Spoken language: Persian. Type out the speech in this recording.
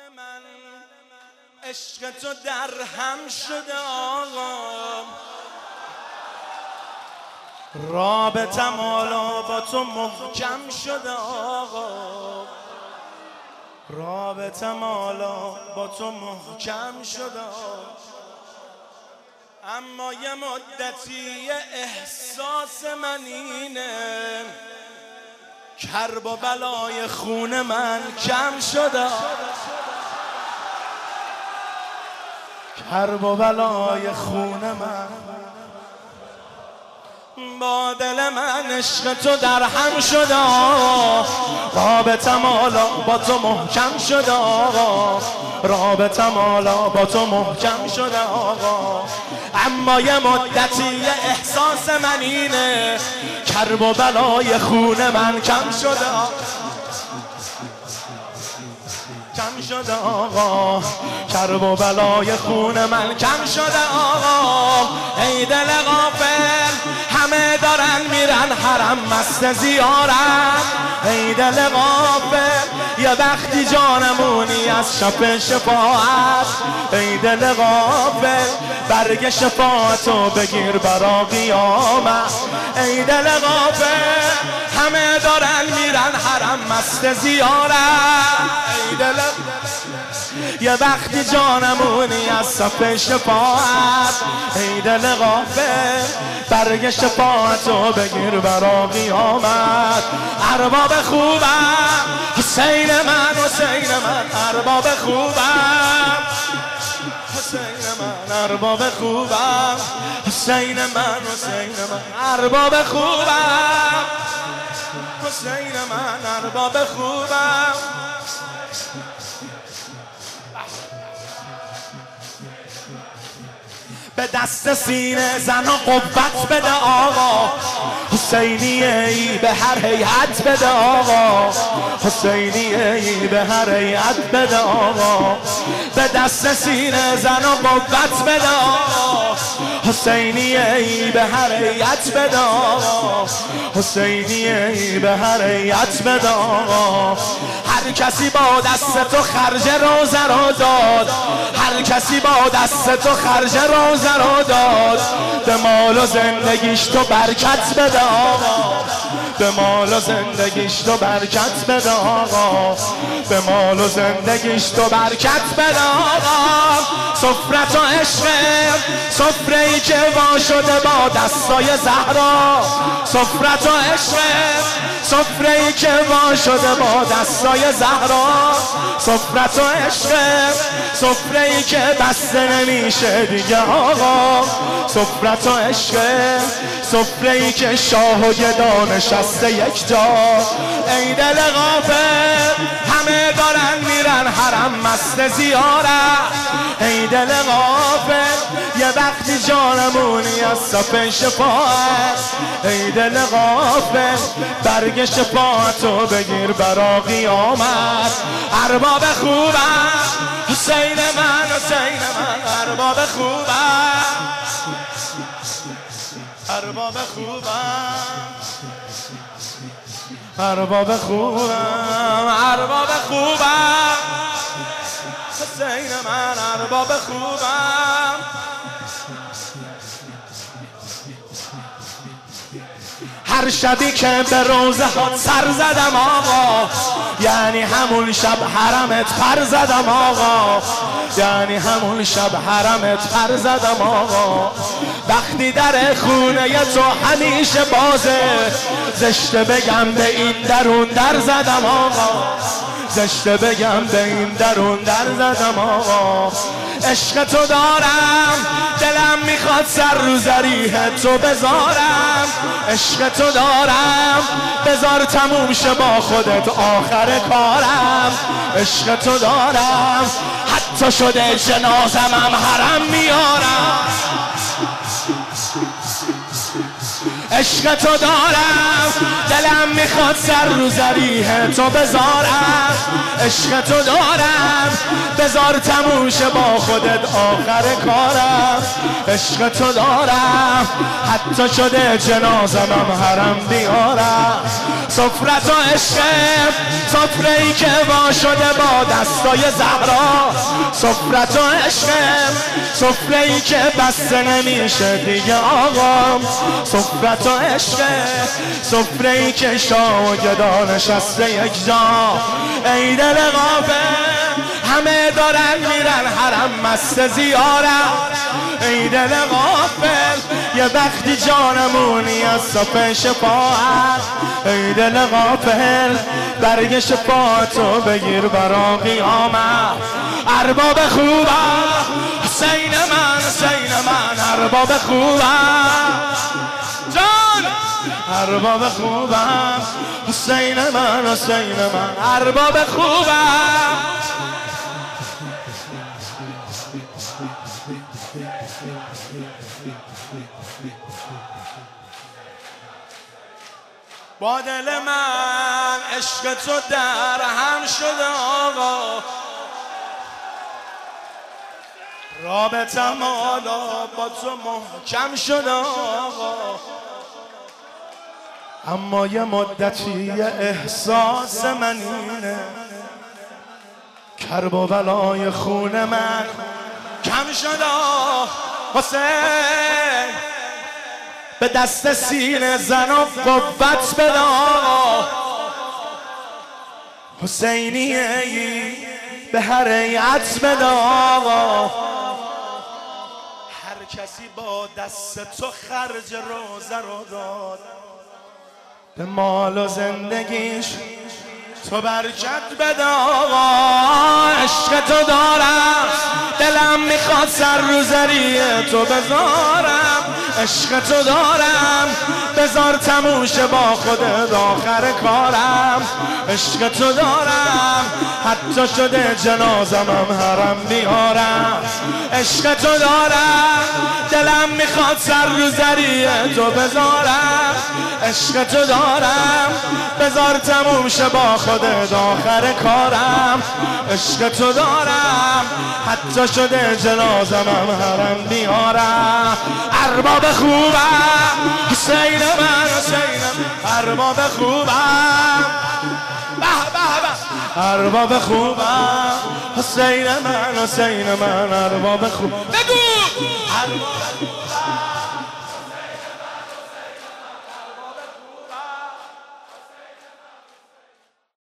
من عشق تو در هم شده آقا، رابطم حالا با تو محکم شده آقا، رابطم حالا با تو محکم شده آقا. اما یه مدتی احساس من اینه، کرب و بلای خون من کم شده، کرب و بلای خون من با دل من عشق تو در هم شده، رابطم حالا با تو محکم شده آقا، رابطم حالا با تو محکم شده آقا. اما یه مدتی احساس من اینه، کرب و بلای خون من کم شده، کم شده آقا، کرب و بلای خون من کم شده آقا. ای دل غافل همه دارن میرن حرم مست زیارت، ای دل غافل یه وقتی جانمونی از شب شفاعت، ای دل غافل برگ شفاعتو بگیر برا قیامت، ای دل غافل همه دارن میرن حرم مست زیارت، ای دل یه وقتی جانمونی از صف شفاعت، ای دل غافل برگ شفاعتو بگیر برا قیامت. ارباب خوبم حسین من، حسین من ارباب خوبم، حسین من ارباب خوبم، حسین من، حسین من ارباب خوبم، حسین من ارباب خوبم. به دست سینه زن و قوت بده آقا، حسینی ای به هر هیئت بده آقا، حسینی ای به هر هیئت بده آقا. به دست سینه زن و قوت بده آقا، حسینی ای به هر هیئت بده آقا، حسینی ای به هر هیئت بده آقا. هر کسی با دست تو خرج روزه رو داد، هر کسی با دست تو خرج روزه رو داد، به مال و زندگیش تو برکت بده آقا، به مال و زندگیش تو برکت بده آقا، به مال و زندگیش تو برکت بده آقا. سفرت و عشق سفره ای که وا شده با دستای زهرا، سفرت و عشق سفره ای که وا شده با دستای زهرا، سفرت و عشق سفره ای که بسته نمیشه دیگه آقا، سفرت و عشق سفره ای که شاه و گدا نشسته یک جا. ای دل غافل همه دارن میرن حرم مست زیارت، ای دل غافل یه وقتی جانمونی از صف شفاعت، ای دل غافل برگ شفاعتو بگیر برا قیامت. ارباب خوبم حسین من، حسین من ارباب خوبم، ارباب خوبم، ارباب خوبم، ارباب خوبم، حسین من ارباب خوبم. هر شبی که به روزه ها سر زدم آقا، یعنی همون شب حرمت پر زدم آقا، یعنی همون شب حرمت پر زدم آقا. وقتی در خونه تو همیشه بازه، زشته بگم به این درون در زدم آقا، زشته بگم به این درون در زدم آقا. عشق تو دارم دلم میخواد سر رو ذریح تو بذارم، عشق تو دارم بذار تموم شه با خودت آخر کارم، عشق تو دارم حتی شده جنازمم حرم میارم، عشق تو دارم دلم میخواد سر رو ذریح تو بذارم، عشق تو دارم بذار تموشه با خودت آخر کارم عشق تو دارم حتی شده جنازمم حرم بیارم سفرت و عشقم سفره ای که وا شده با دستای زهرا سفرت و عشقم سفره ای که بسته نمیشه دیگه آقام سفرت و عشقم سفره ای که شاه و گدا نشسته یک جا ای دل غافل همه دارن میرن حرم مست زیارم ای دل غافل یه وقتی جانمونی از صف شفاعت ای دل غافل برگ شفاعتو بگیر برا قیامت ارباب خوبم حسین من ارباب خوبم جان ارباب خوبم حسین من ارباب خوبم با دل من عشق تو در هم شده آقا رابطم حالا با تو محکم شده آقا اما یه مدتی احساس من اینه کرب و بلای خون من کم شده حسین به دست سینه زن و قوت بده حسینیه به هر هیئت بده آقا هر کسی با دست تو خرج روزه رو داد به مال و زندگیش تو برکت بده آقا عشق تو دارم دلم میخواد سر رو زریه تو بذارم عشق تو دارم بذار تموشه با خودت آخر کارم عشق تو دارم حتی شده جنازمم حرم بیارم عشق تو دارم دلم میخواد سر رو زریه تو بذارم عشق تو دارم بذار تموشه با خودت آخر کارم عشق تو دارم حتی شده جنازمم حرم بیارم ارباب خوبم حسین من ارباب خوبم ارباب خوبم حسین من ارباب خوب بگو